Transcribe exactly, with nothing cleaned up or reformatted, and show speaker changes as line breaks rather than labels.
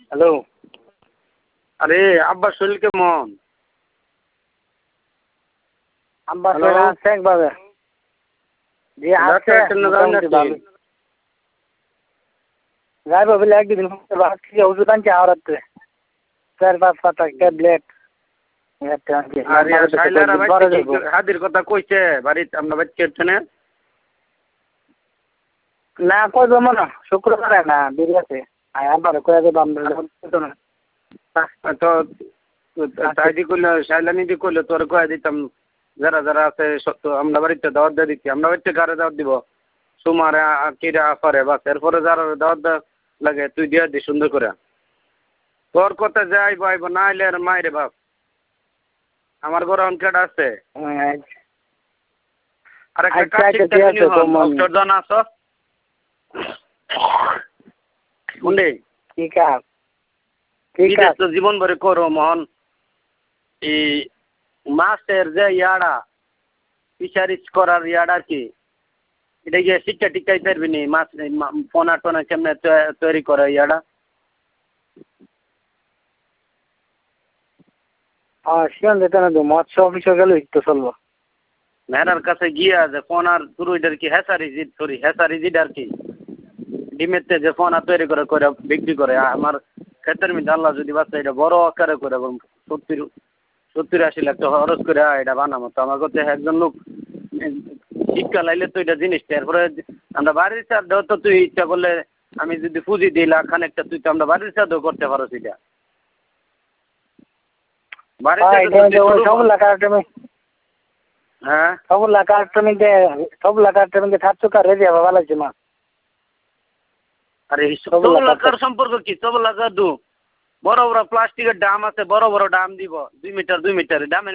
Hello.
আরে আব্বার শরীর কেমন?
আব্বার শরীর আছে একভাবে। জি আছে মোটামুটি ভালো। যাইব বলে একদিন ভাবছি ওষুধ আনছি আওরাতে চার পাঁচ পাতা ট্যাবলেট
হাদির কথা কইছে বাড়িতে আমরা বাচ্চা না
না কই জমা না শুক্রবারে না বের আছে আবার কয়ে দেবো আমরা
তো তাইদি করলে শাইলানিদি করলে তোর কয়ে দিতাম যারা যারা আছে আমরা বাড়িতে দাওয়াত দিয়ে দিচ্ছি আমরা বাড়িতে কারে দাওয়াত দিব সুমারে কিরা আফারে বাস এরপরে যারা দাওয়াত লাগে তুই দিয়ে দি সুন্দর করে তোর কথা যাই ভাইব না আইলে আর মাইরে বাপ আমার ঘরে অনকেট আছে আর একটা জন আস শুনে
ঠিক আছে ঠিক আছে
জীবন ভরে করো মহন এই মাছের যে ইয়াড়া ফিশারিজ করার ইয়াড়া কি এটা গিয়ে শিক্ষা টিকাই পারবি নি মাছ পোনা টোনা কেমনে তৈরি করে ইয়াড়া
শিয়ান যেতে না মৎস্য অফিসে গেলে তো চলবো
মেহরার কাছে গিয়া যে পোনার তুরুইটার কি হেসারি জিদ সরি হেসারি জিড আর কি ডিমেতে যে পোনা তৈরি করে করে বিক্রি করে আমার ক্ষেতের মধ্যে আল্লাহ যদি বাচ্চা এটা বড় আকারে করে এবং সত্তর সত্তর আশি লাখ টাকা খরচ করে এটা বানাবো তো আমার কাছে একজন লোক শিক্ষা লাইলে তো এটা জিনিসটা এরপরে আমরা বাড়ির সাথেও তো তুই ইচ্ছা করলে আমি যদি পুঁজি দিই লাখ খানেকটা তুই তো আমরা বাড়ির সাথেও করতে পারো সেটা হ্যাঁ
সব লাগার তুমি সব লাগার তুমি থাকছো কার রেডি হবে ভালো আছে মা
আরে সব লাগার সম্পর্ক কি সব লাগা দু বড় বড় প্লাস্টিকের ডাম আছে বড় বড় ডাম দিব দুই মিটার দুই মিটার ডামের